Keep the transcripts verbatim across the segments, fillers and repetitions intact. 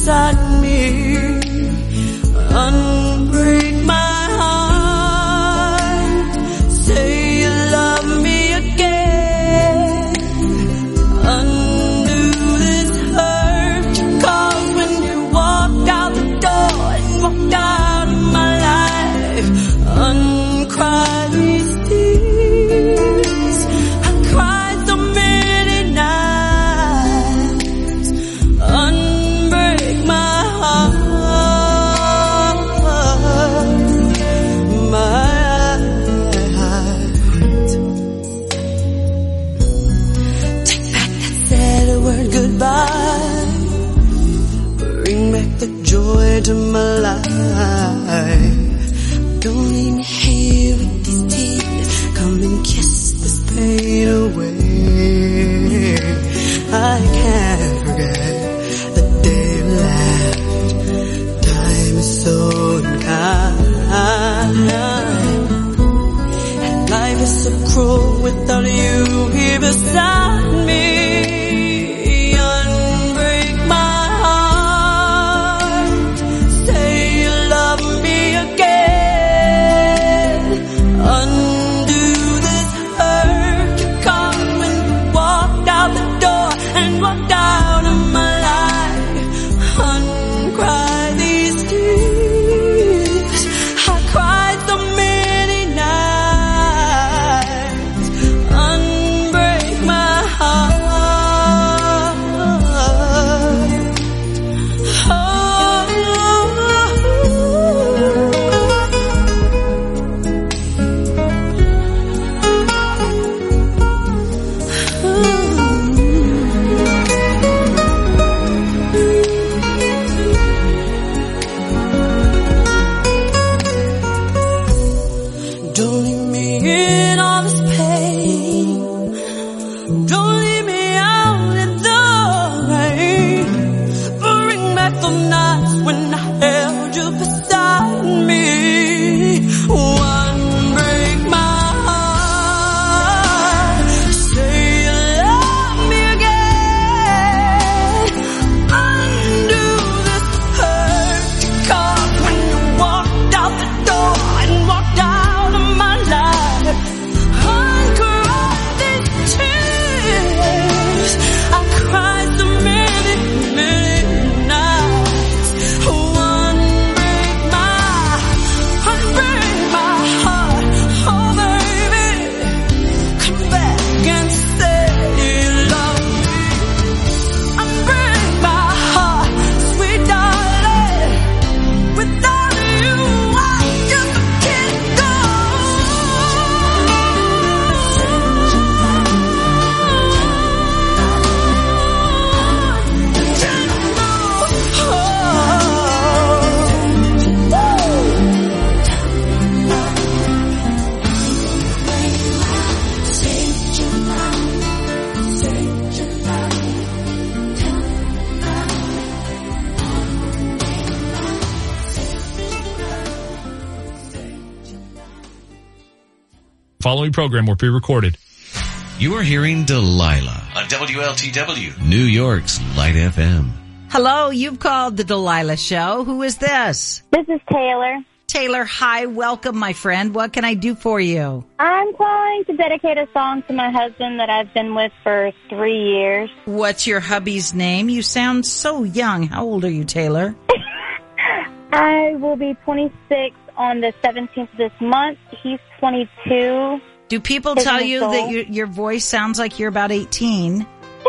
beside me. Unbreak my heart. Say you love me again. Undo this hurt you caused when you walked out the door and walked out of my life. Uncry these tears. I cried so many nights. Unbreak my heart. Goodbye. Bring back the joy to my life. Don't leave me here with these tears. Come and kiss this pain away. I can't forget the day you left. Time is so unkind, and life is so cruel without you here beside me. Following program were pre-recorded. You are hearing Delilah on W L T W, New York's Light F M. Hello, you've called the Delilah Show. Who is this? This is Taylor. Taylor, hi. Welcome, my friend. What can I do for you? I'm calling to dedicate a song to my husband that I've been with for three years. What's your hubby's name? You sound so young. How old are you, Taylor? I will be twenty-six on the seventeenth of this month. He's twenty-two. Do people tell you that your, your voice sounds like you're about eighteen?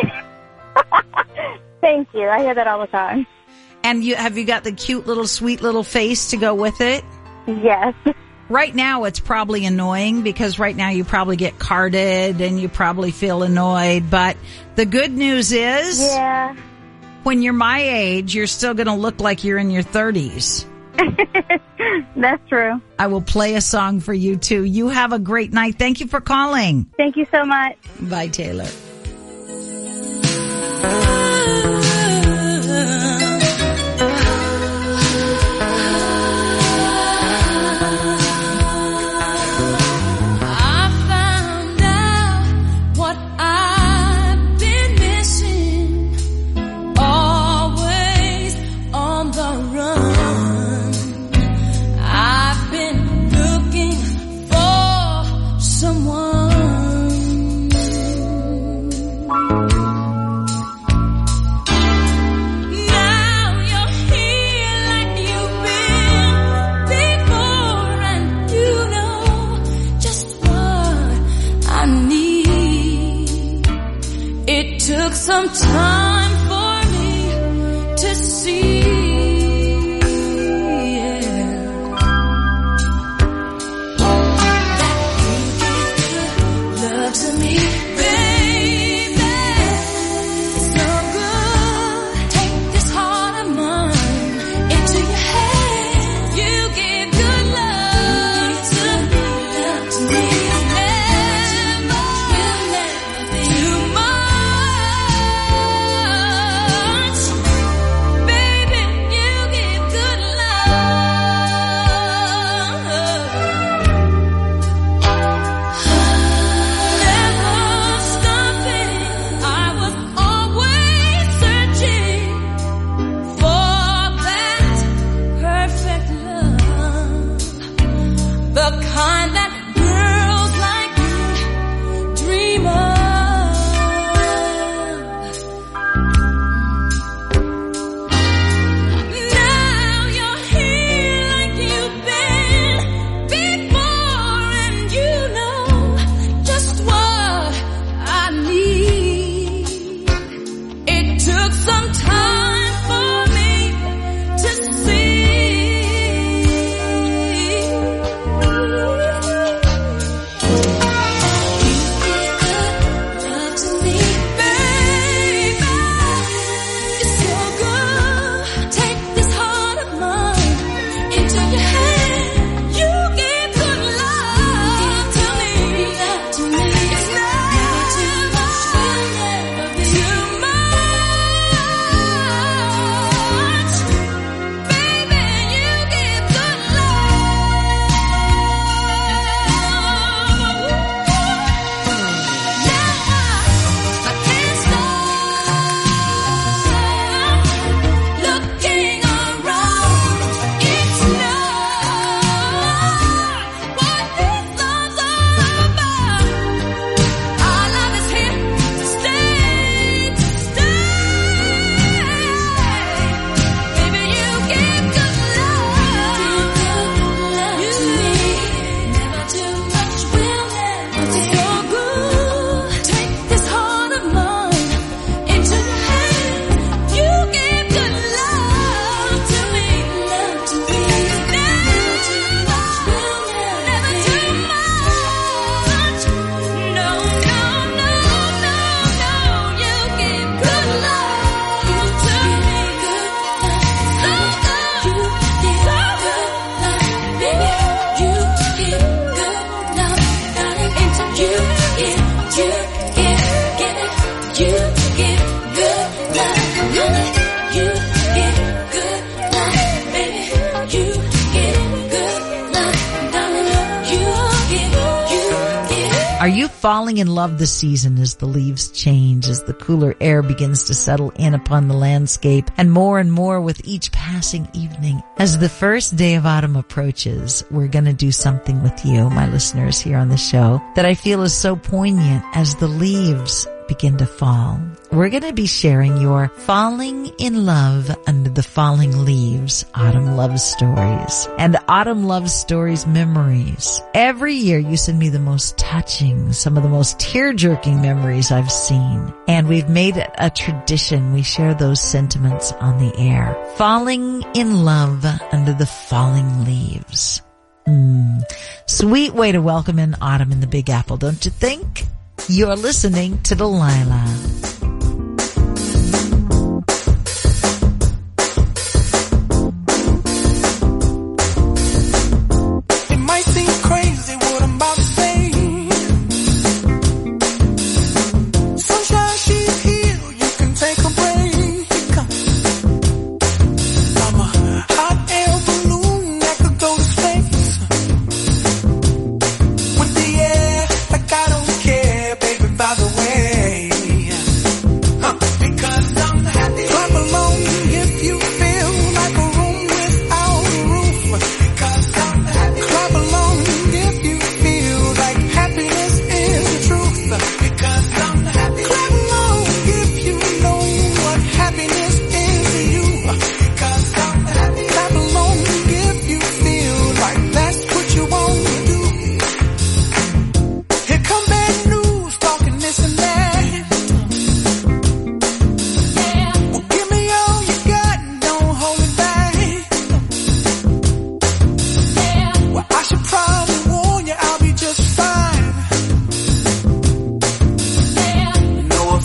Thank you. I hear that all the time. And you have you got the cute little sweet little face to go with it? Yes. Right now it's probably annoying because right now you probably get carded and you probably feel annoyed. But the good news is, yeah, when you're my age, you're still going to look like you're in your thirties. That's true. I will play a song for you, too. You have a great night. Thank you for calling. Thank you so much. Bye, Taylor. some time for me to see. Are you falling in love this season as the leaves change, as the cooler air begins to settle in upon the landscape, and more and more with each passing evening? As the first day of autumn approaches, we're going to do something with you, my listeners here on the show, that I feel is so poignant as the leaves begin to fall. We're going to be sharing your falling in love under the falling leaves autumn love stories and autumn love stories memories. Every year you send me the most touching, some of the most tear-jerking memories I've seen. And we've made it a tradition. We share those sentiments on the air. Falling in love under the falling leaves. Mm. Sweet way to welcome in autumn in the Big Apple, don't you think? You're listening to Delilah. It might seem crazy what I'm about to say. Sunshine, she's here, you can take a break. I'm a hot air balloon that could go to space. With the air, like I don't care, baby, by the way.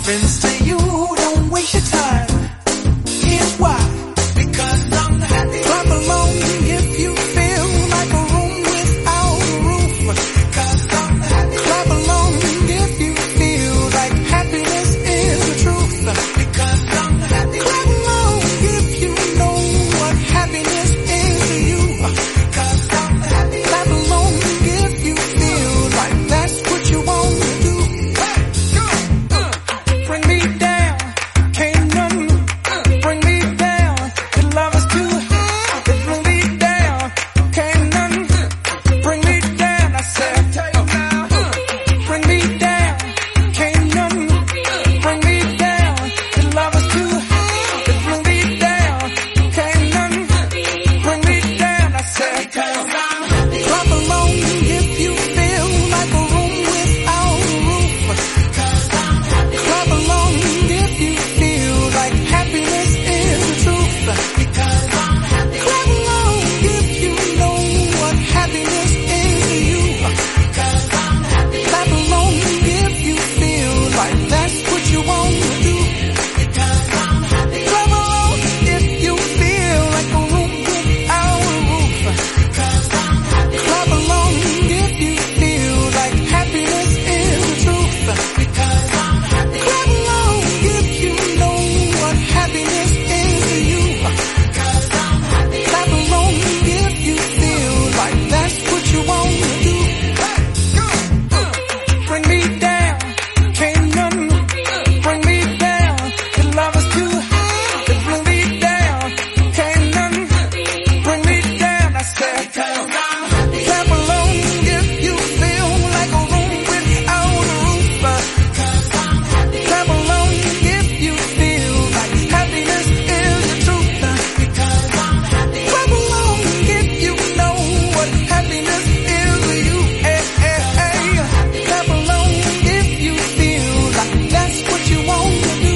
happens to you, don't waste your time. Here's why. Because I'm happy. Clap along if you feel like a room without a roof. Because I'm happy. Clap along if you feel like happiness is the truth. Because I'm happy. Clap along if you know what happiness is to you. Because I'm happy. Clap along if you feel like that's what you want to do. Hey, go, uh, bring me down, can't nothing bring me down. The love is too high, it bring me down, can't nothing bring me down. I said, uh, bring me down, can't nothing bring me down. The love is too high, it bring me down, can't nothing bring me down. I said, clap along if you feel like a room without a roof. Clap along if you feel like happiness is the truth. Clap along if you know what happiness is to you. Clap along if you feel like that's what you want to do. Clap along if you feel like a room without a roof. Clap along if you feel like happiness is the truth. Clap along if you know what happiness is to you. Clap along if you feel like that's what you want to do. Hey, go, uh, bring me down, can't nothing bring me down. The love is too high, it bring me down, can't nothing bring me down. I said, clap along if you feel like a room without a roof. Clap along if you feel like happiness is the truth. Clap along if you know what happiness is to you. Hey, hey, hey. Clap along if you feel like that's what you want to do.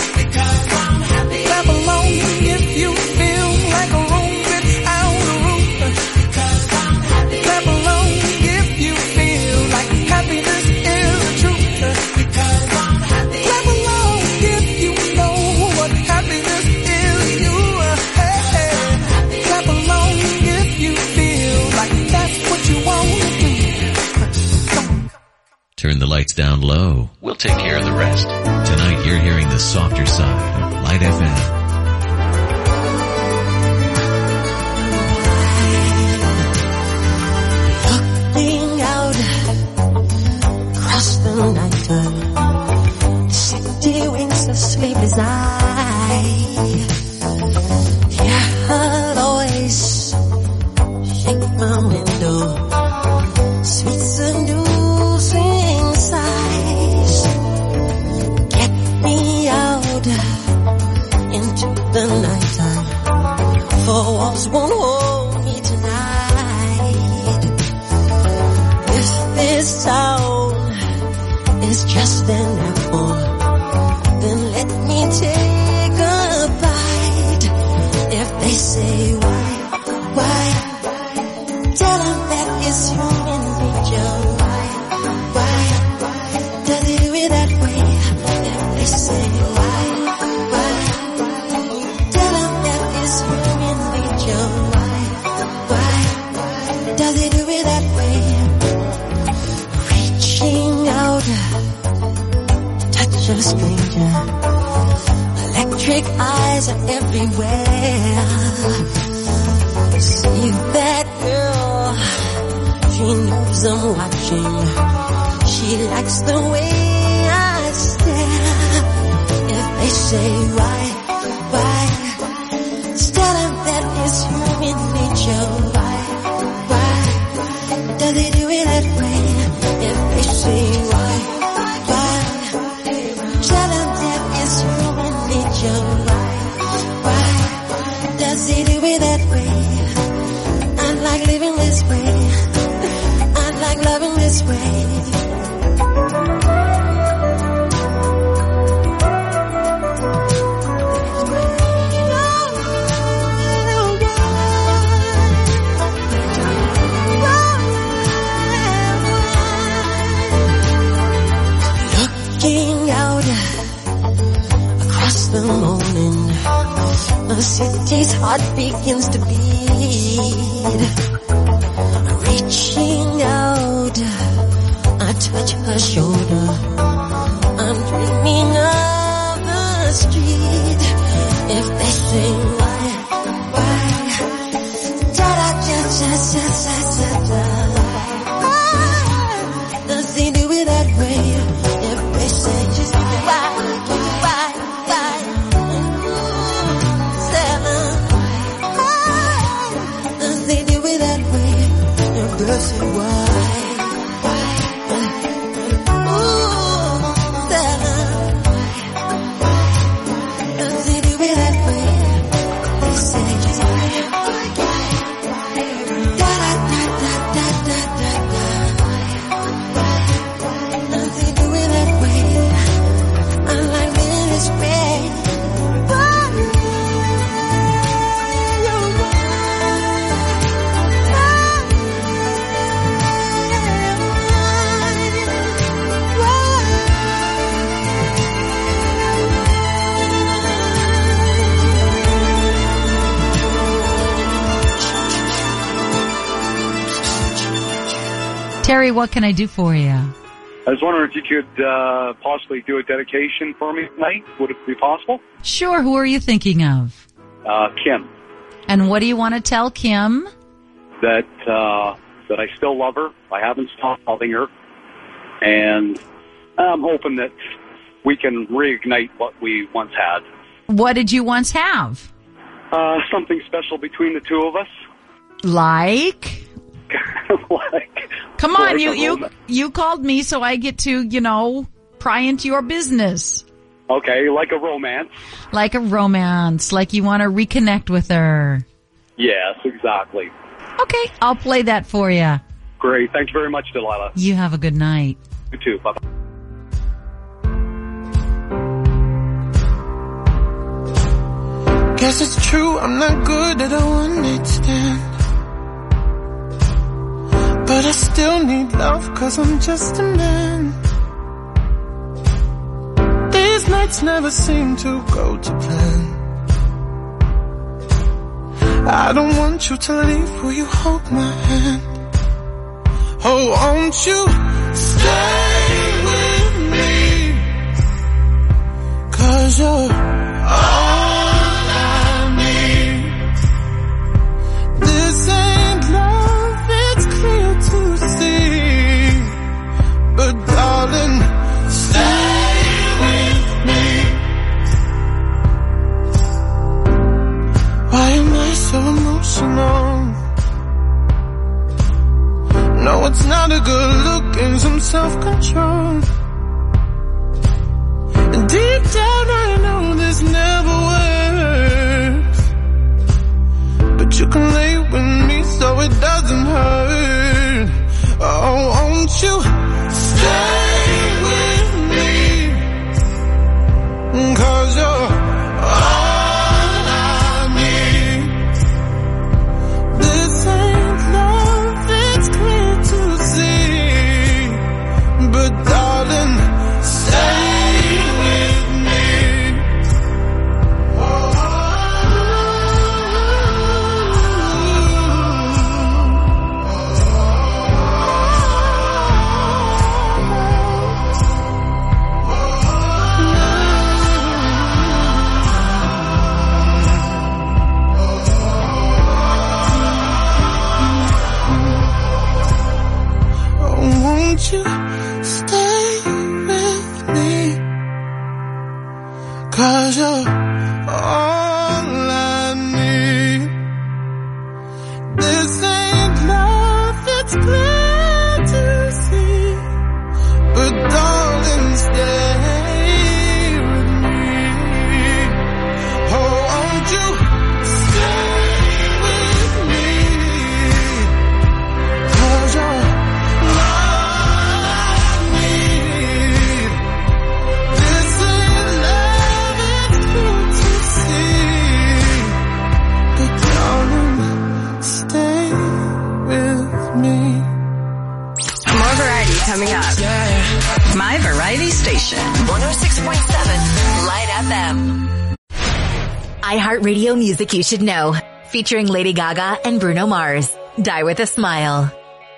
Clap along if you feel like a room without a roof. Clap along if you feel like happiness is the truth. Clap along if you know what happiness is to you. Hey, hey. Clap along if you feel like that's what you want to do. Turn the lights down low. We'll take care of the rest. Tonight you're hearing the softer side of Light F M. Looking out across the nighttime, the city winks a sleepless eye. Yeah, I'll always shake my window, sweet seducing sighs. Get me out into the nighttime, for walls won't hold me tonight. If this town is just an apple, then let me take a bite. If they say why, why, tell them that it's human nature. Why, why, does it do it that way? If they say why, why, tell them that it's human nature. Why, why, does it do it that way? Reaching out to touch a stranger, electric eyes are everywhere. See that girl, she knows I'm watching. She likes the way I stare. If they say why, why, tell them that it's human nature. Why, why, does it do it that way? If they say why, why, tell them that it's human nature. Why, why, does it do it that way? I like living this way. I like loving this way. the city's heart begins to beat. Reaching out, I touch her shoulder. I'm dreaming of the street. If they say why, why, da da da da da da da. Does he do it that way? If they say just why, why, why, seven. Does he do it that way? If they say why? Terry, what can I do for you? I was wondering if you could uh, possibly do a dedication for me tonight. Would it be possible? Sure. Who are you thinking of? Uh, Kim. And what do you want to tell Kim? That uh, that I still love her. I haven't stopped loving her. And I'm hoping that we can reignite what we once had. What did you once have? Uh, something special between the two of us. Like? like, Come on, like you, a you, romance. you called me so I get to, you know, pry into your business. Okay, like a romance. Like a romance, like you want to reconnect with her. Yes, exactly. Okay, I'll play that for you. Great. Thank you very much, Delilah. You have a good night. You too. Bye-bye. Guess it's true, I'm not good at a one-night stand. But I still need love, cause I'm just a man. These nights never seem to go to plan. I don't want you to leave, will you hold my hand? Oh, won't you stay with me? Cause you're all I need. This ain't love, it's clear to see. But darling, stay with me. Why am I so emotional? No, it's not a good look and some self-control. And deep down I know this never works. But you can lay with me so it doesn't hurt. Oh, won't you stay with me? Cause you're all I need. This ain't love, it's clear to see. But darling, stay with me. Oh, won't you stay with me? Cause you're all I need. This ain't love, it's clear to see. But darling, stay with me. Oh, won't you stay with me? Cause you're all I need. This ain't love, it's clear to see. But darling, stay with me. More variety coming up. My Variety Station, one oh six point seven Light F M. iHeartRadio music you should know. Featuring Lady Gaga and Bruno Mars. Die with a Smile.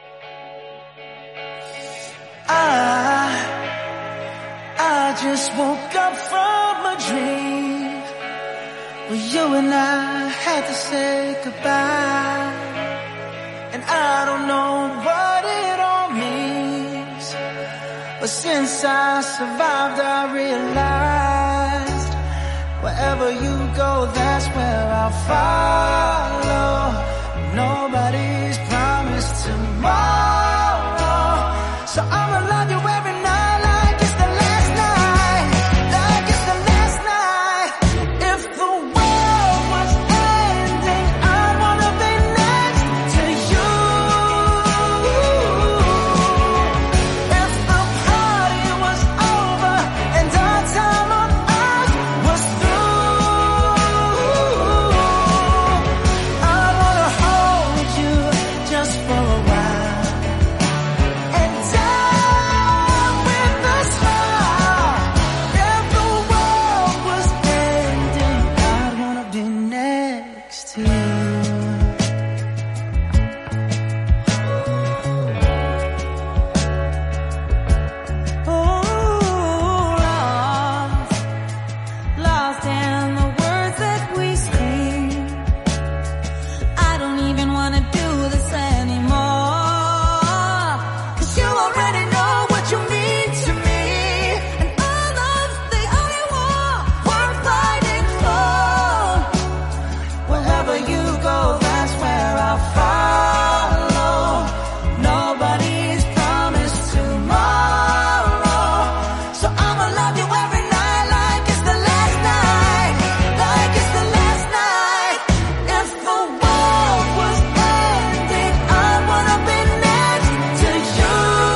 I, I just woke up from a dream where you and I had to say goodbye. And I don't know what it all means, but since I survived I realized wherever you go, that's where I'll follow. Nobody's promised tomorrow, so I'ma love you every night like it's the last night, like it's the last night. If the world was ending, I'd wanna be next to you. If the party was over and our time on earth was through, I'd wanna hold you just for a while and die with a smile. If the world was ending, I'd wanna be next to you. Oh, lost, lost in the words that we scream. I don't even wanna do this anymore, 'cause you already know what you mean to me, and all of the only war worth fighting for. Wherever you go, that's where I'll follow. Nobody's promised tomorrow, so I'ma love you every night like it's the last night, like it's the last night. If the world was ending, I wanna be next to you.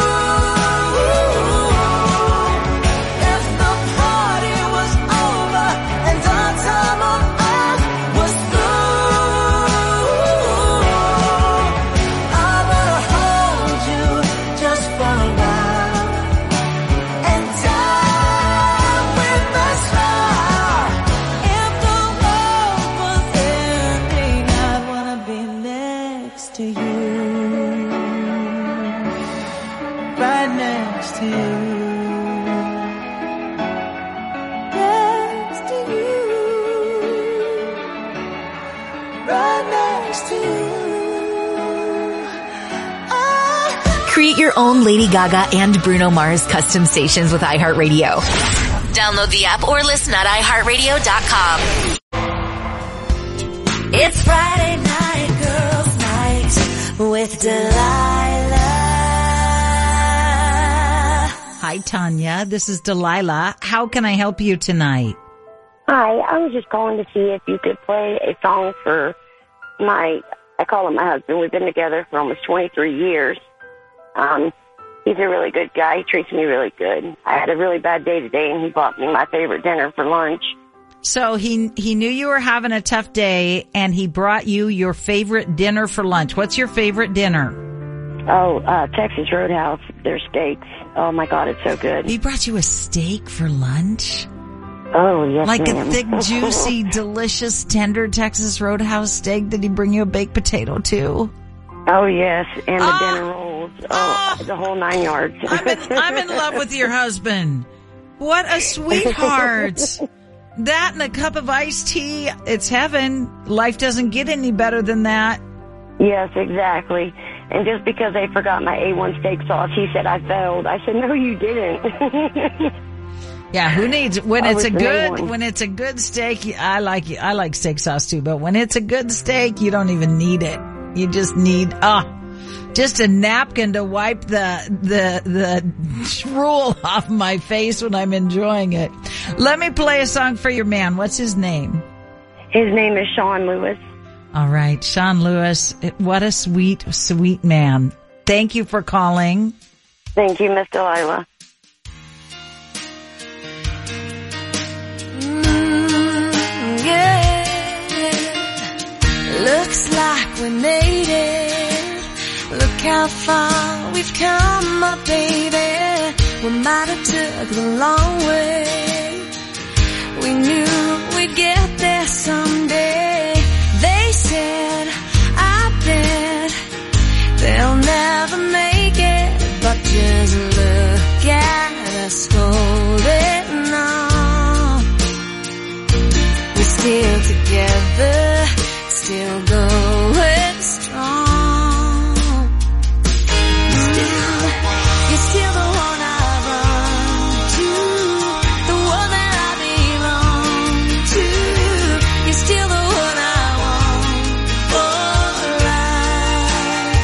If the party was over and our time on earth was through, I wanna hold you just for a while and die with a smile. If the world was ending, I'd wanna be next to you, right next to you, next to you, right next to you. Ah. Create your own Lady Gaga and Bruno Mars custom stations with iHeartRadio. Download the app or listen at i heart radio dot com. It's Friday night, girls' night with Delilah. Hi, Tanya. This is Delilah. How can I help you tonight? Hi, I was just calling to see if you could play a song for my, I call him my husband. We've been together for almost twenty-three years. Um, he's a really good guy. He treats me really good. I had a really bad day today, and he bought me my favorite dinner for lunch. So he he knew you were having a tough day, and he brought you your favorite dinner for lunch. What's your favorite dinner? Oh, uh, Texas Roadhouse, their steaks. Oh, my God, it's so good. He brought you a steak for lunch? Oh, yes, Like ma'am. a thick, juicy, delicious, tender Texas Roadhouse steak? Did he bring you a baked potato, too? Oh, yes, and the Ah! dinner rolls. Oh, the whole nine yards. I'm in, I'm in love with your husband. What a sweetheart. That and a cup of iced tea, it's heaven. Life doesn't get any better than that. Yes, exactly. And just because they forgot my A one steak sauce, he said I failed. I said, no, you didn't. Yeah, who needs when I it's was a the good main one. when it's a good steak? I like I like steak sauce too, but when it's a good steak, you don't even need it. You just need ah, just a napkin to wipe the the the drool off my face when I'm enjoying it. Let me play a song for your man. What's his name? His name is Sean Lewis. All right, Sean Lewis. What a sweet, sweet man. Thank you for calling. Thank you, Miss Delilah. Looks like we made it. Look how far we've come, my baby. We might have took the long way. We knew we we'd get there someday. They said, I bet they'll never make it, but just look at us holding on. We're still together, still going strong. Still, you're still the one I run to, the one that I belong to. You're still the one I want for life.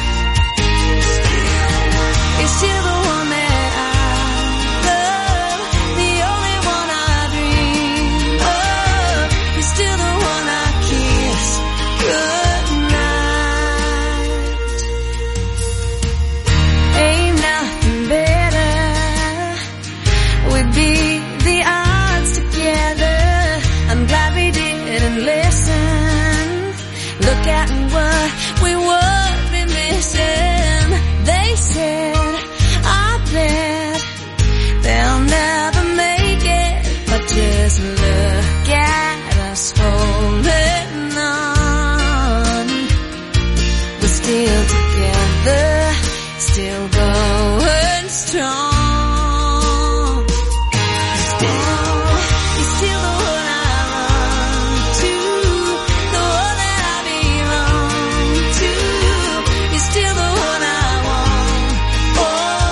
You're still the one that I love, the only one I dream of. You're still the one I kiss goodnight. Ain't nothing better. We beat the odds together. I'm glad we didn't listen. Look at what we would be missing. They said, I bet they'll never make it, but just look at us holding on. We're still together, still going strong. Still, you're still the one I run to, the one that I belong to. You're still the one I want for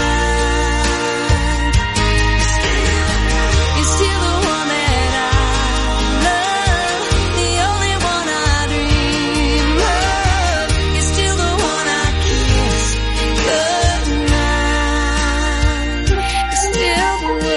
life. You're still the one that I love, the only one I dream of. You're still the one I kiss goodnight. You're still the one.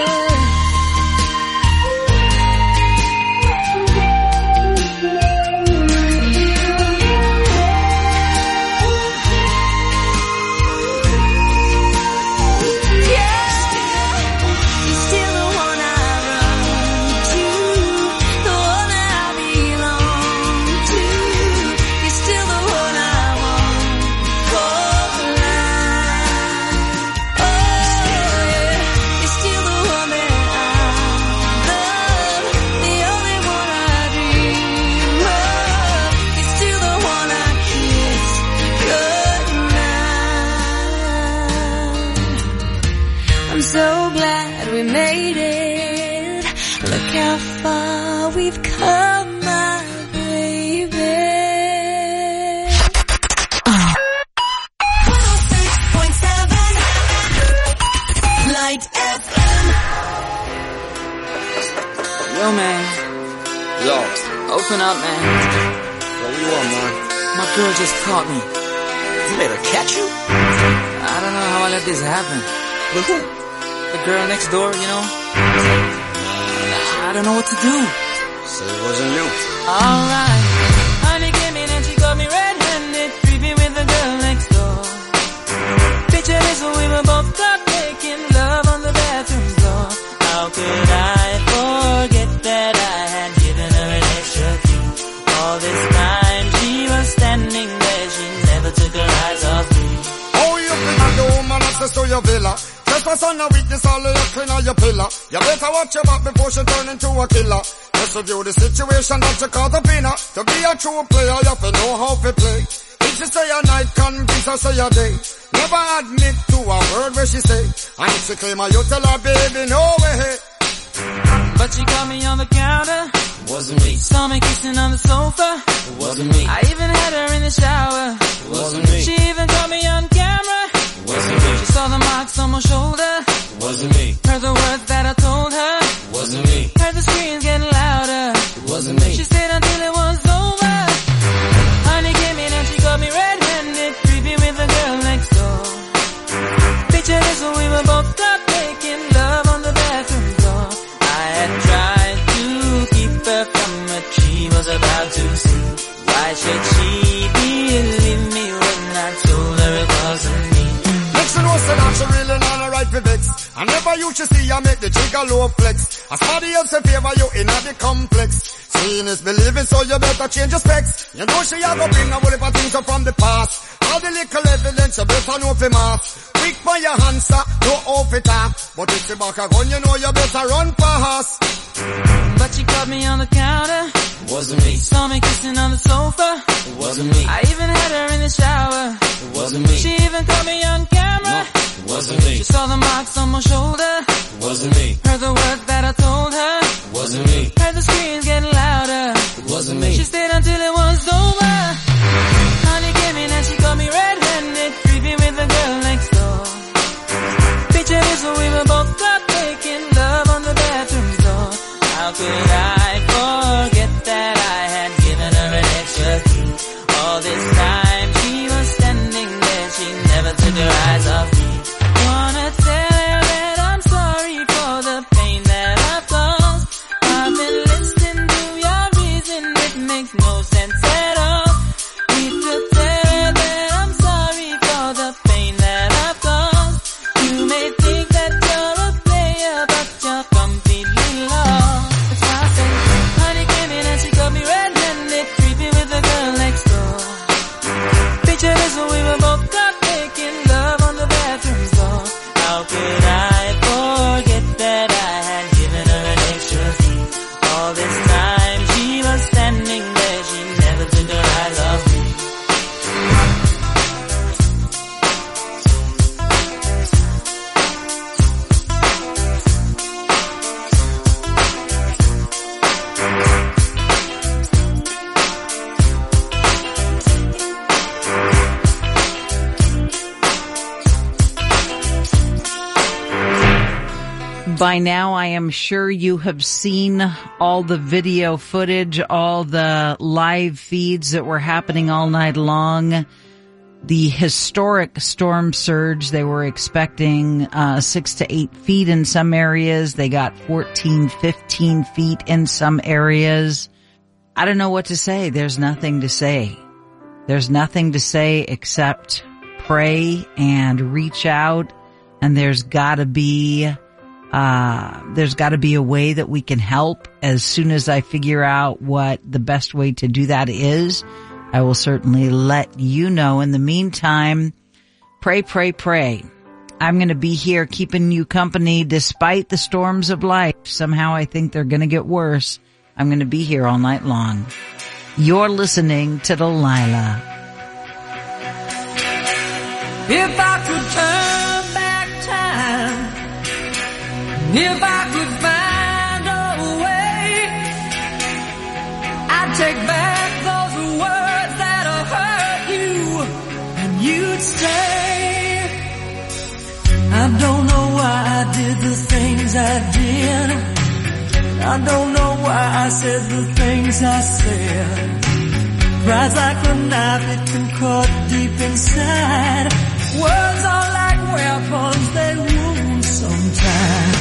You're still the one I run to, the one that I belong to. You're still the one I want for life. Oh yeah, you're still the one that I love, the only one I dream of. You're still the one I kiss goodnight. I'm so glad we made it. Look how far we've come, my baby. one oh six point seven Light F M. Yo, man. Yo, Open up, man. what you want, man? My girl just caught me. You let her catch you? I don't know how I let this happen. With who? The girl next door, you know? I don't know what to do. So it wasn't you. Alright. Honey came in and she got me red-handed, creepy with the girl next door. Picture this when we were both caught making love on the bathroom floor. How could I forget that I had given her an extra key? All this time she was standing there, she never took her eyes off me. Oh, you think I'm the woman access to your villa? Trespass on a weakness, all of your clean on your pillar. You better watch your back before she turn into a killer. Just review the situation that you call the winner. To be a true player, you have to know how to play. If she say a night, convince her say a day. Never admit to a word where she say. And if she claim her, you tell her, baby, no way. But she caught me on the counter. Wasn't me. Saw me kissing on the sofa. It wasn't me. I even had her in the shower. It wasn't me. She even caught me on camera. It wasn't me. She saw the marks on my shoulder. It wasn't me. Heard the words that I told her. It wasn't me. Heard the screams getting louder. It wasn't me. She stayed until it was over. Honey came in and she got me red-handed, creepy with the girl next door. Picture this when we were both caught making love on the bathroom floor. I had tried to keep her from what she was about to see. Why should she believe me when I told her it wasn't me? Next you know, say that she really not a right for vex. I never used to see you make the jigger low flex. As somebody else in favor you in the complex. Seeing is believing, so you better change your specs. You know she a go bring a whole heap of things up from the past. All the little evidence you better know for math. Quick for your answer, no off it off. But if you back a gun, you know you better run fast. But she caught me on the counter. It wasn't me. Saw me kissing on the sofa. It wasn't me. I even had her in the shower. It wasn't me. She even caught me on camera. No, it wasn't me. She saw the marks on my shoulder. It wasn't me. Heard the words that I told her. It wasn't me. Heard the screams getting louder. It wasn't me. She stayed until it was over. Honey came in and she caught me red-handed, creepy with the girl next door. Picture this when we were both caught making love on the bathroom door. How could I forget that I had given her an extra key? All this time she was standing there, she never took her eyes off me. Wanna tell her that I'm sorry for the pain that I've caused. I've been listening to your reason, it makes no sense at all. Need to tell her that I'm sorry for the pain that I've caused. You may think that you're a player, but you're completely lost. That's why I say, honey came in and she caught me red-handed, creepy with the girl next door. Picture this when we were both caught making love on the bathroom floor. How could I forget that I had given her an extra key? All this time she was standing there, she never took her eyes off me. By now, I am sure you have seen all the video footage, all the live feeds that were happening all night long. The historic storm surge, they were expecting uh six to eight feet in some areas. They got fourteen, fifteen feet in some areas. I don't know what to say. There's nothing to say. There's nothing to say except pray and reach out. And there's gotta be Uh, there's got to be a way that we can help. As soon as I figure out what the best way to do that is, I will certainly let you know. In the meantime, pray, pray, pray. I'm going to be here keeping you company despite the storms of life. Somehow I think they're going to get worse. I'm going to be here all night long. You're listening to Delilah. If I could turn back time, if I could find a way, I'd take back those words that hurt you, and you'd say, I don't know why I did the things I did. I don't know why I said the things I said. Pride's like a knife, it can cut deep inside. Words are like weapons, they wound sometimes.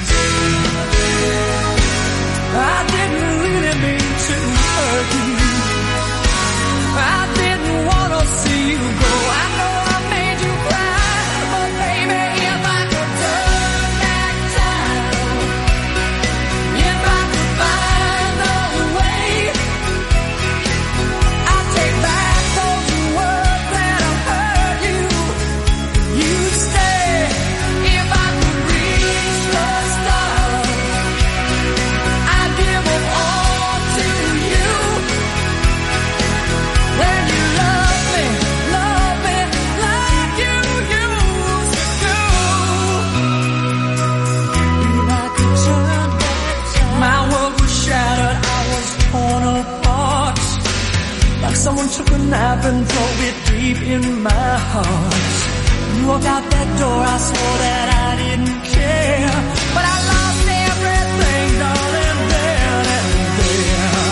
I didn't really mean to hurt you. I didn't want to see you go. I know I made you cry, but baby, if I could turn back time, if I could find a way, I'd take back those words that hurt you. You'd stay if I could reach the stars. I'd give them all to you. Then you love me, love me like you used to. If I could turn back time, my world was shattered, I was torn apart. Like someone took a knife and drove it deep in my heart. You walked out that door, I swore that I didn't care, but I lost everything, darling, then and there.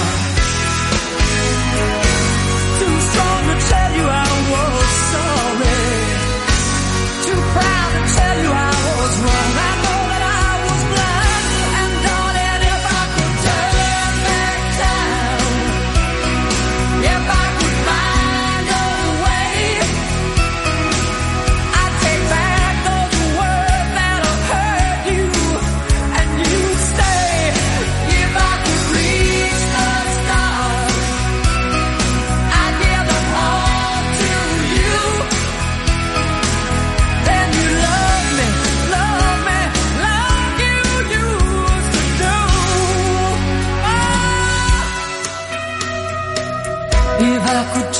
Too strong to tell you I was sorry, too proud to tell you I was wrong. I know that I was blind, and darling, if I could turn back time, if I could find a way, I'd take back those words that hurt you.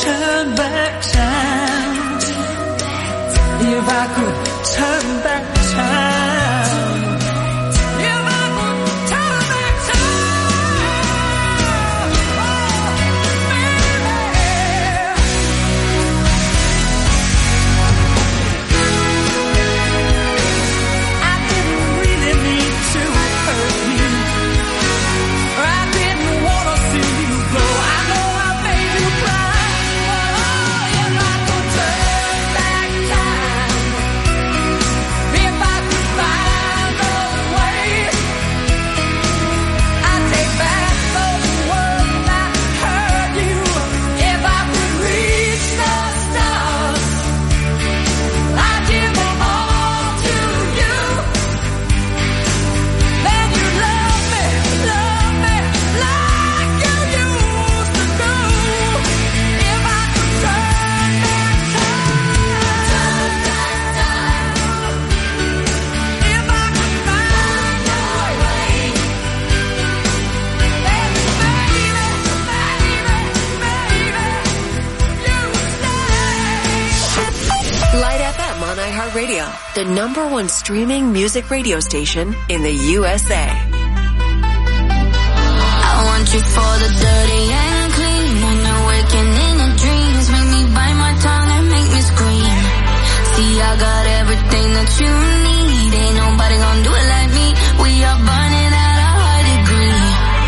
turn back time, if I could turn back time, if I could turn back time, oh, baby. I didn't really mean to hurt you. I didn't want to see you go. I know I made you cry. Oh, if I could turn back time, if I could find a way, I'd take back those words that hurt you. If I could reach the stars, I'd give them all to you. Then you love me, love me like you used to do. If I could turn back time, if I could find a way, then baby, baby, baby, you stay. Light F M on iHeartRadio, the number one streaming music radio station in the U S A. I want you for the dirty and clean. When you're waking in your dreams, make me bite my tongue and make me scream. See, I got everything that you need. Ain't nobody gonna do it like me. We are burning at a high degree.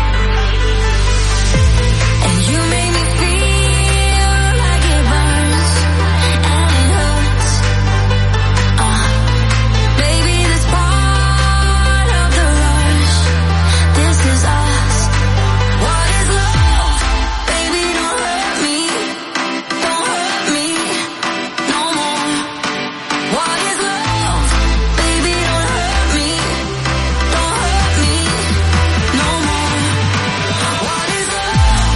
And you make me feel like it burns and it hurts. Uh, baby, this part of the rush, this is us. What is love? Baby, don't hurt me. Don't hurt me no more. What is love? Baby, don't hurt me. Don't hurt me no more. What is love?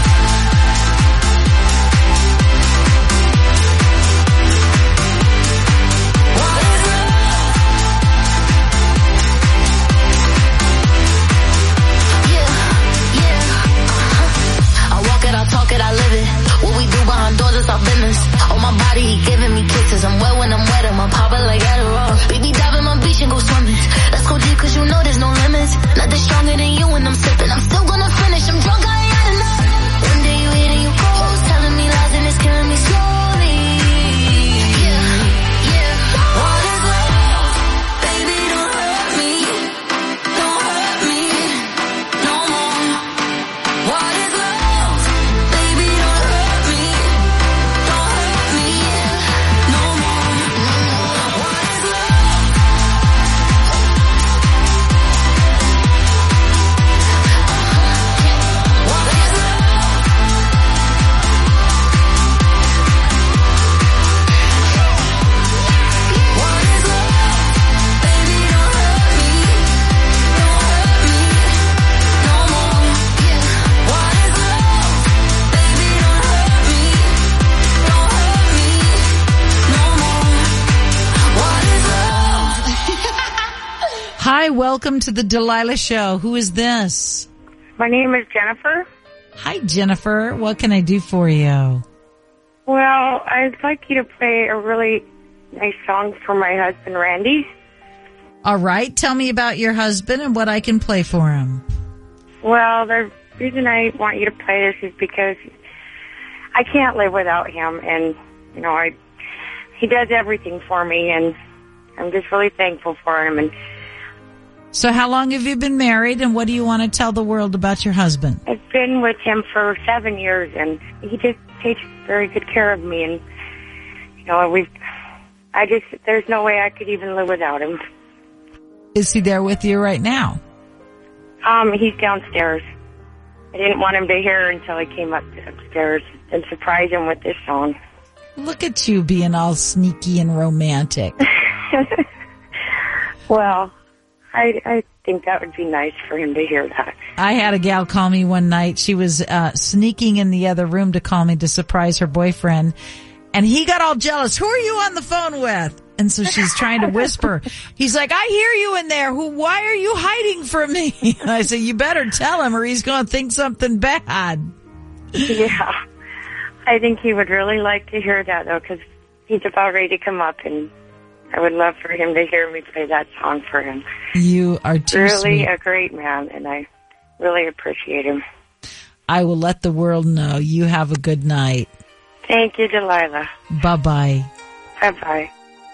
What is love? Yeah, yeah. Uh-huh. I walk it, I talk it, I live it. What we do behind doors is our business. On my body, he giving me kisses. I'm wet when I'm wet, I'm popping like Adderall. Baby, dive in my beach and go swimming. Let's go deep, cause you know there's no limits. Nothing stronger than you when I'm sipping. I'm still gonna finish, I'm drunk, I ain't had enough. One day you hit and you close, telling me lies and it's killing me slowly. Yeah, yeah. What is love? Baby, don't hurt me. Don't hurt me no more. What is love? Baby, don't hurt me. Don't hurt me no more. What is love? What is love? What is love? Baby, don't hurt me. Don't hurt me no more. What is love? Baby, don't hurt me. Don't hurt me no more. What is love? Hi, welcome to the Delilah Show. Who is this? My name is Jennifer. Hi, Jennifer. What can I do for you? Well, I'd like you to play a really nice song for my husband, Randy. All right. Tell me about your husband and what I can play for him. Well, the reason I want you to play this is because I can't live without him, and, you know, I he does everything for me, and I'm just really thankful for him. And So how long have you been married, and what do you want to tell the world about your husband? I've been with him for seven years, and he just takes very good care of me, and, you know, we've, I just, there's no way I could even live without him. Is he there with you right now? Um, he's downstairs. I didn't want him to hear until I came up upstairs and surprise him with this song. Look at you being all sneaky and romantic. Well, I, I think that would be nice for him to hear that. I had a gal call me one night. She was uh sneaking in the other room to call me to surprise her boyfriend. And he got all jealous. Who are you on the phone with? And so she's trying to whisper. He's like, I hear you in there. Who? Why are you hiding from me? And I said, you better tell him or he's going to think something bad. Yeah. I think he would really like to hear that, though, because he's about ready to come up, and I would love for him to hear me play that song for him. You are too Really sweet. a great man, and I really appreciate him. I will let the world know. You have a good night. Thank you, Delilah. Bye-bye. Bye-bye.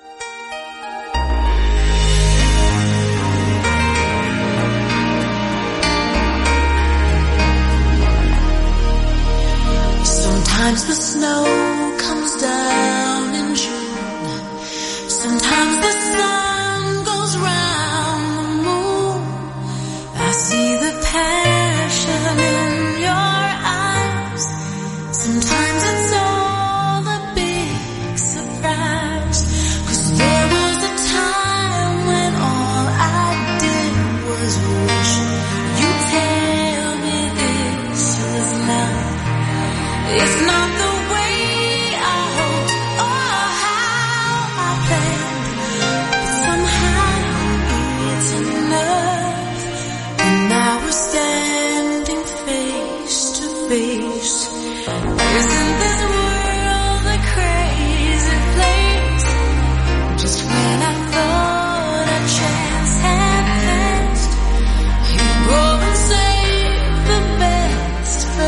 Sometimes the snow comes down in June. Sometimes the sun goes round the moon. I see the passion in your eyes. Sometimes it's all a big surprise. 'Cause there was a time when all I did was wish you'd tell me this was love. It's not the way I hoped or how I planned, but somehow it's enough. And now we're standing face to face. Isn't this world a crazy place? Just when I thought a chance had passed, you go and save the best for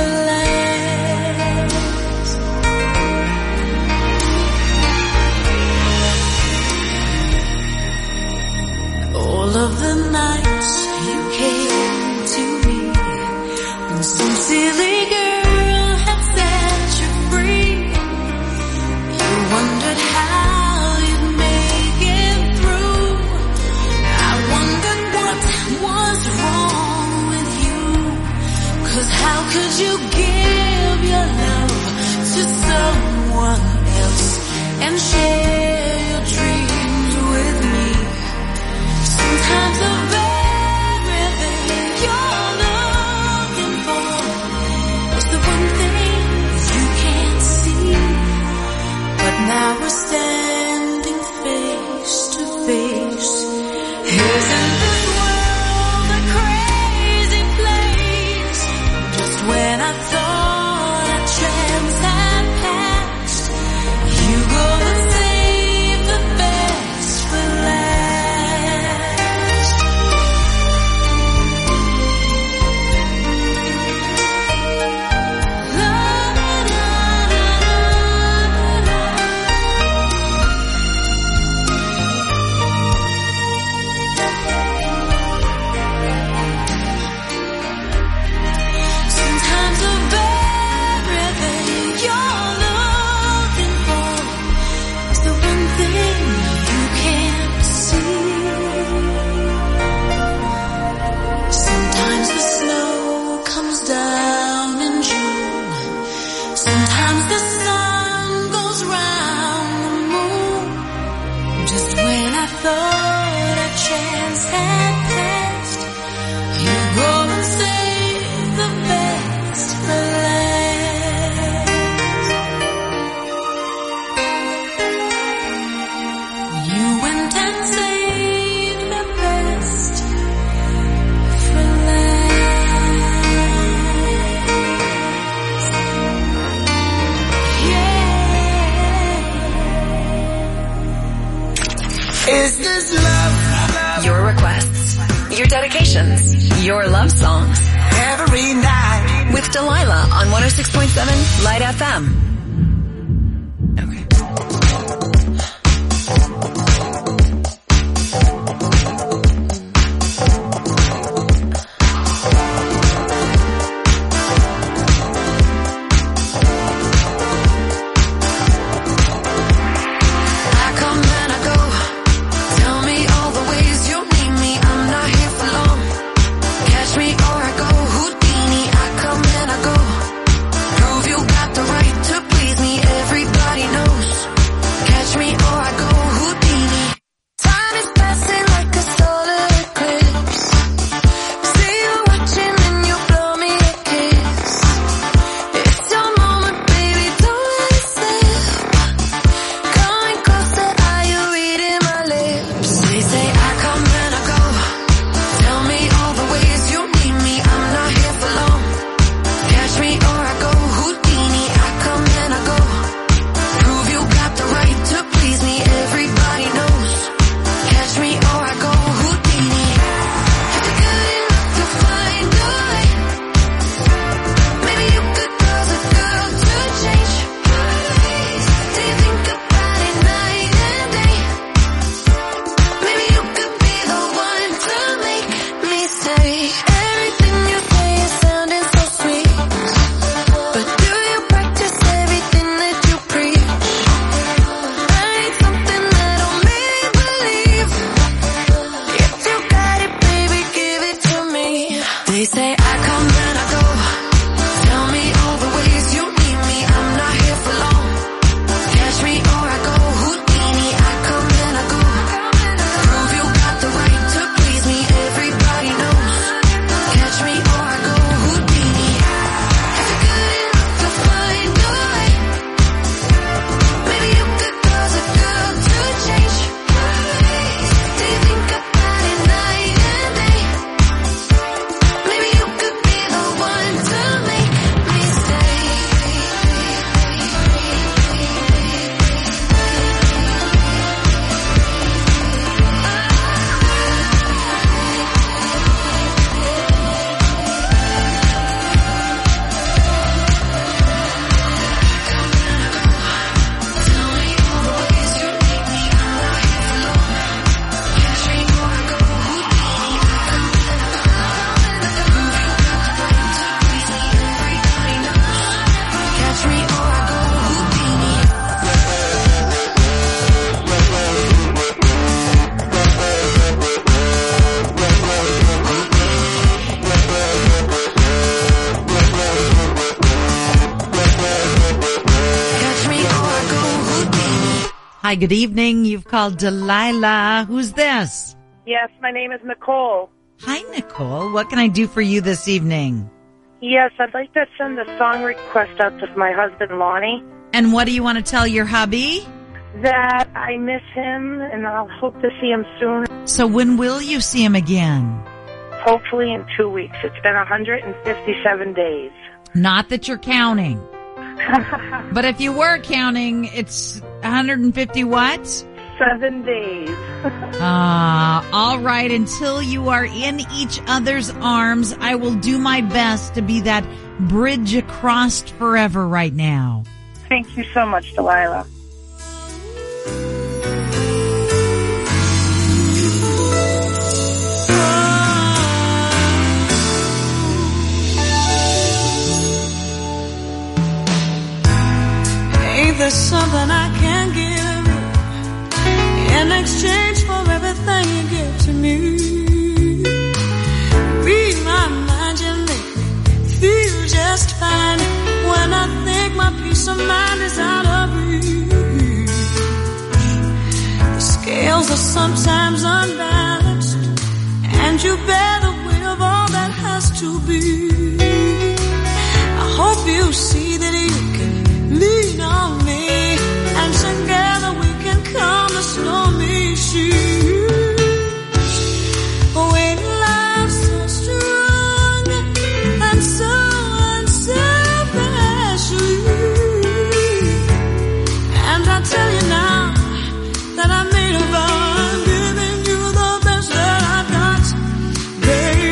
last. All of the nights you came to me, and some silly girl had set you free. You wondered how you'd make it through. I wondered what was wrong with you. 'Cause how could you give your love to someone else and share your dreams with me? Sometimes the very thing you're looking for is the one thing you can't see. But now we're standing face to face. Isn't this world a crazy place? Just when I thought a chance had passed, you go and save the best for last. La, la, la, la, la, Sometimes the very thing you're looking for is the one thing you can't see. Sometimes the snow comes down in June. Sometimes the sun goes round the moon. Just when I thought a chance had passed, you go and save the best for last. You went and saved the best for last. Yeah. Is this love? Your requests, your dedications, your love songs. Every night. With Delilah on one oh six point seven Light F M. I come and I go. Tell me all the ways you need me. I'm not here for long. Catch me or I go Houdini. I come and I go. Prove you got the right to say. Everything you say is sounding so sweet, but do you practice everything that you preach? I need something that'll make me believe. If you got it, baby, give it to me. They say I come and I go. Tell me all the ways you need me. I'm not here for long. Catch me or I go Houdini. I come and I go. Prove you got the right to please me. Everybody knows. Catch me or I go Houdini. If you're good enough to find a way, maybe you could cause a girl to change. Do you think about it night and day? Maybe you could be the one to make me stay. Catch me or I go Houdini. Catch me or I go Houdini. Hi, good evening. You've called Delilah. Who's this? Yes, my name is Nicole. Hi, Nicole. What can I do for you this evening? Yes, I'd like to send a song request out to my husband, Lonnie, And what do you want to tell your hubby? that I miss him and I'll hope to see him soon, So when will you see him again? hopefully in two weeks. It's been one hundred fifty-seven days. Not that you're counting. But if you were counting, it's one hundred fifty what? Seven days. Ah, all right. Until you are in each other's arms, I will do my best to be that bridge across forever right now. Thank you so much, Delilah. Ain't there something I can give in exchange for everything you give to me? Read my mind, you make me feel just fine. When I think my peace of mind is out of reach, the scales are sometimes unbalanced, and you bear the weight of all that has to be. I hope you see that you can lean on me, and together we can calm the stormy seas. When love's so strong and so unselfishly, and I tell you now that I made a vow, I'm giving you the best that I got, baby.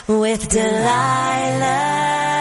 with Delilah.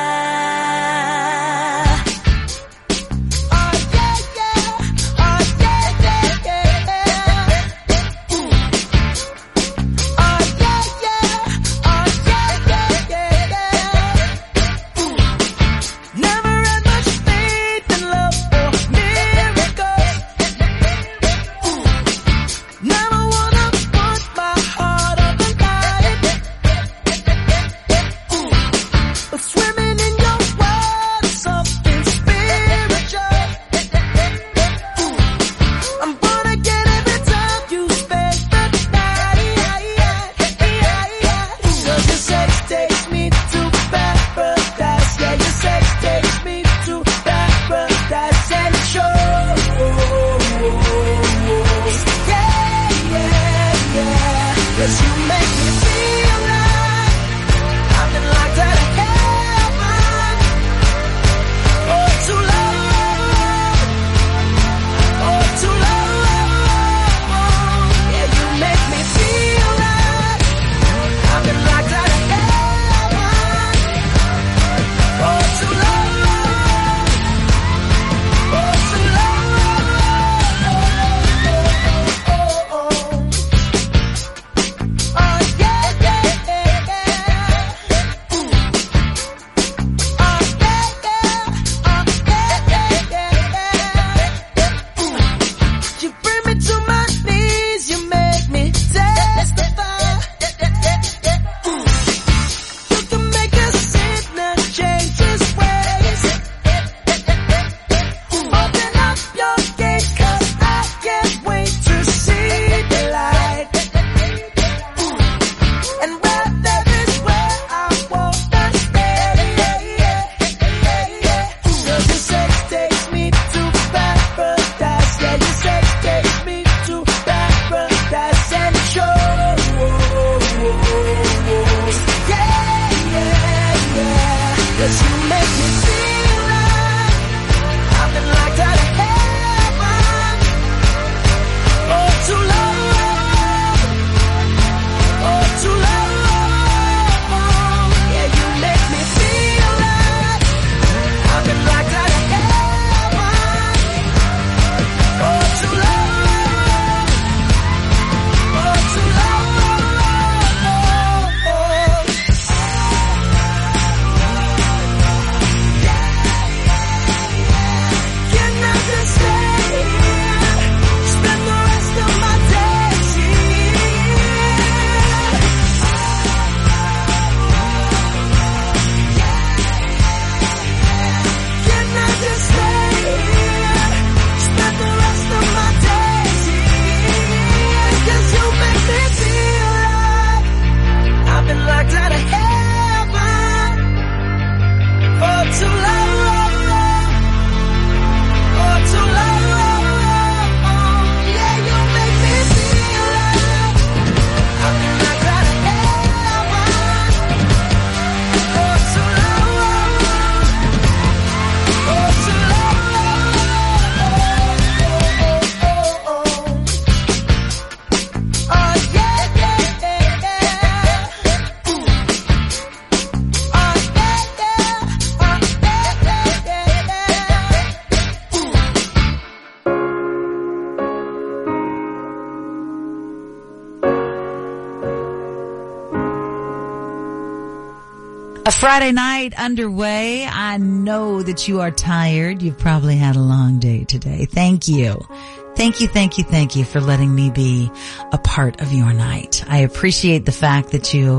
A Friday night underway. I know that you are tired. You've probably had a long day today. Thank you. Thank you, thank you, thank you for letting me be a part of your night. I appreciate the fact that you,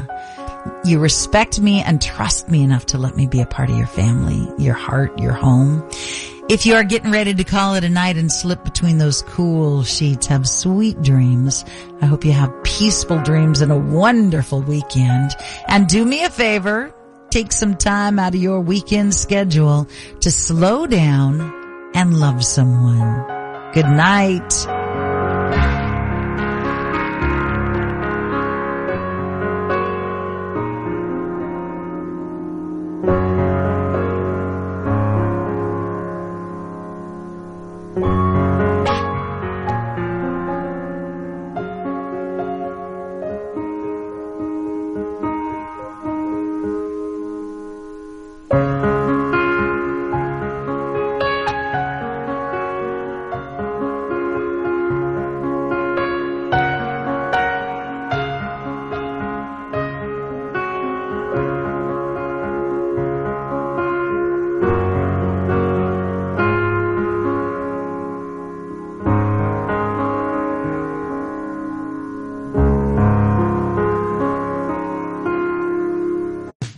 uh, you respect me and trust me enough to let me be a part of your family, your heart, your home. If you are getting ready to call it a night and slip between those cool sheets, have sweet dreams. I hope you have peaceful dreams and a wonderful weekend. And do me a favor, take some time out of your weekend schedule to slow down and love someone. Good night.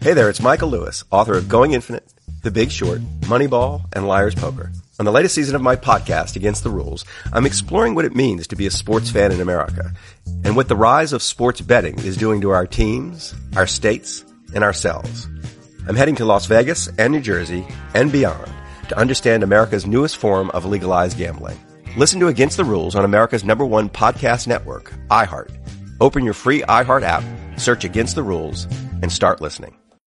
Hey there, it's Michael Lewis, author of Going Infinite, The Big Short, Moneyball, and Liar's Poker. On the latest season of my podcast, Against the Rules, I'm exploring what it means to be a sports fan in America and what the rise of sports betting is doing to our teams, our states, and ourselves. I'm heading to Las Vegas and New Jersey and beyond to understand America's newest form of legalized gambling. Listen to Against the Rules on America's number one podcast network, iHeart. Open your free iHeart app, search Against the Rules, and start listening.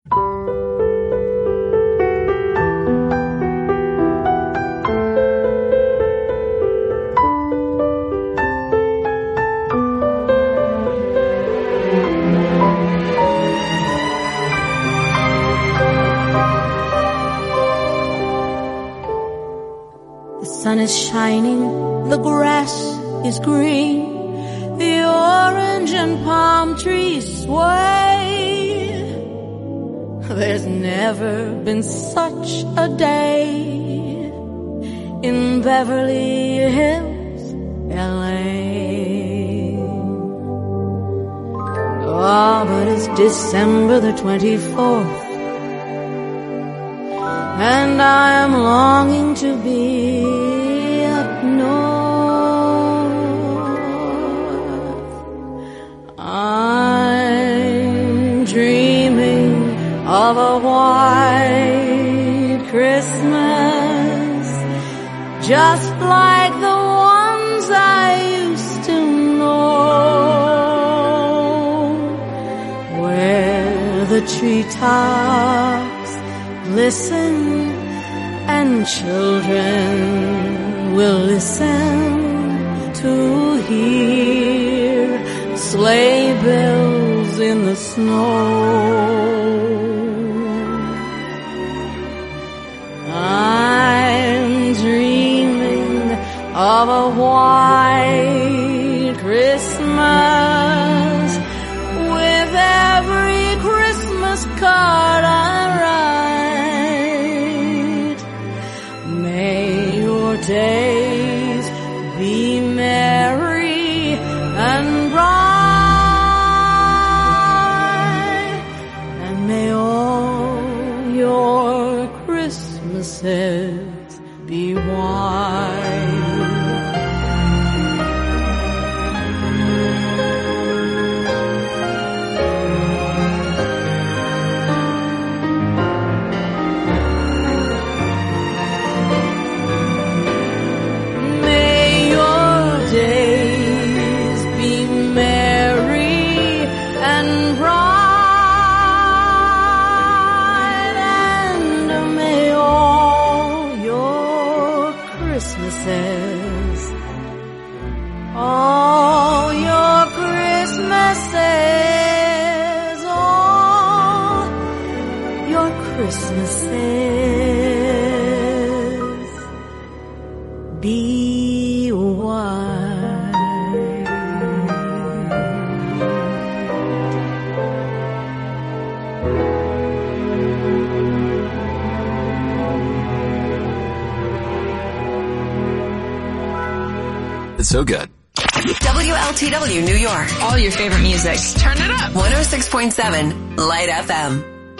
The sun is shining, the grass is green, the orange and palm trees sway. There's never been such a day in Beverly Hills, L A. Oh, but it's December the twenty-fourth, and I am longing to be up north. I'm dreaming of a white Christmas, just like the ones I used to know, where the treetops listen and children will listen to hear sleigh bells in the snow. I'm dreaming of a white Christmas with every Christmas card I write. May your days be merry and bright, and may all your Christmases be white. All your Christmases, all your Christmases be white. It's so good. W L T W New York. All your favorite music. Turn it up. one oh six point seven Light F M.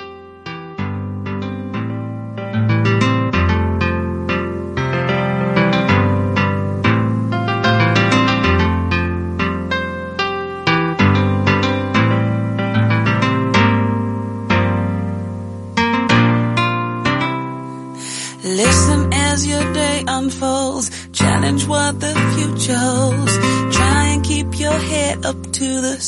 Listen as your day unfolds. Challenge what the future holds. Try and keep your head up to the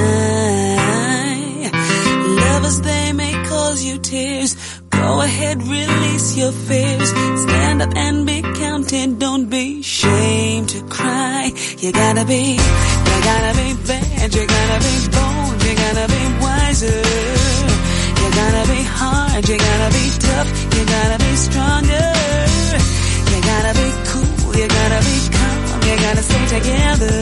sky. Lovers, they may cause you tears. Go ahead, release your fears. Stand up and be counted. Don't be ashamed to cry. You gotta be, you gotta be bad. You gotta be bold. You gotta be wiser. You gotta be hard, you gotta be tough, you gotta be stronger. You gotta be cool, you gotta be calm, you gotta stay together.